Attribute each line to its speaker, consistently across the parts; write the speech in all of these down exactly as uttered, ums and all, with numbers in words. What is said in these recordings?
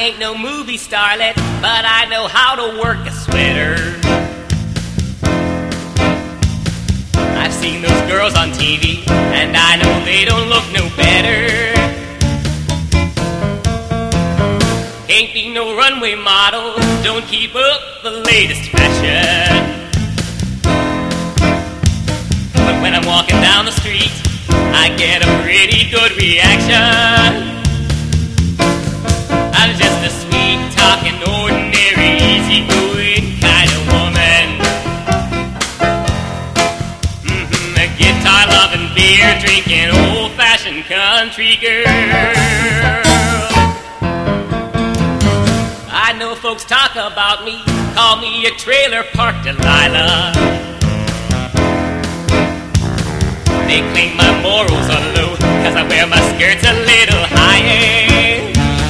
Speaker 1: ain't no movie starlet, but I know how to work a sweater. I've seen those girls on T V, and I know they don't look no better. Ain't be no runway model, don't keep up the latest fashion. But when I'm walking down the street, I get a pretty good reaction. I'm just a sweet-talking, ordinary, easy-going kind of woman. Mm-hmm, a guitar-loving, beer-drinking, old-fashioned country girl. I know folks talk about me, call me a trailer park Delilah. They claim my morals are low, cause I wear my skirts a little higher.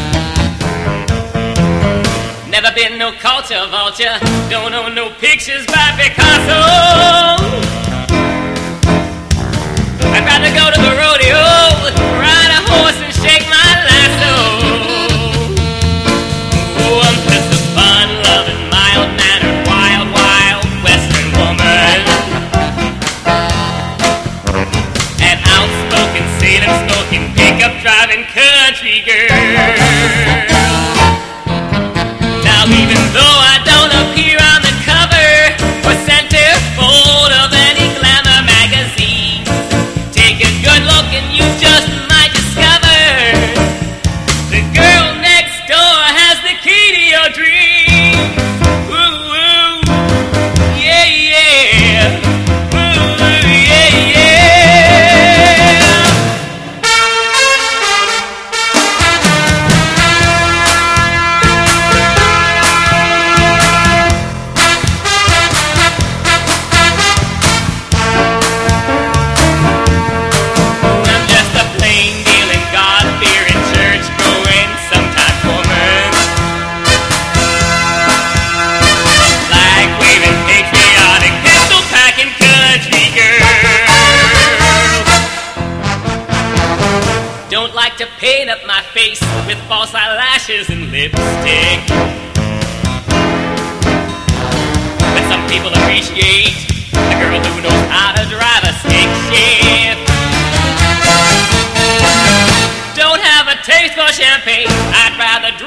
Speaker 1: Never been no culture vulture, don't own no pictures by Picasso. I'd rather go to the rodeo, ride a horse and shake my lasso. Oh, I'm just a fun-loving, mild-mannered, wild, wild western woman. An outspoken, Salem-smoking, pickup-driving country girl. Now even though I don't appear on the cover or centerfold of any glamour magazine, take a good look and you just might discover the girl next door has the key to your dreams. Woo woo, yeah yeah, woo woo, yeah yeah. I'm just a plain dealing, God-fearing, church-going, sometimes woman. Flag-waving, patriotic, pistol-packing country girl. Don't like to paint up my face with false eyelashes and lipstick, but some people appreciate a girl who knows how to drive a stick shift. Don't have a taste for champagne, I'd rather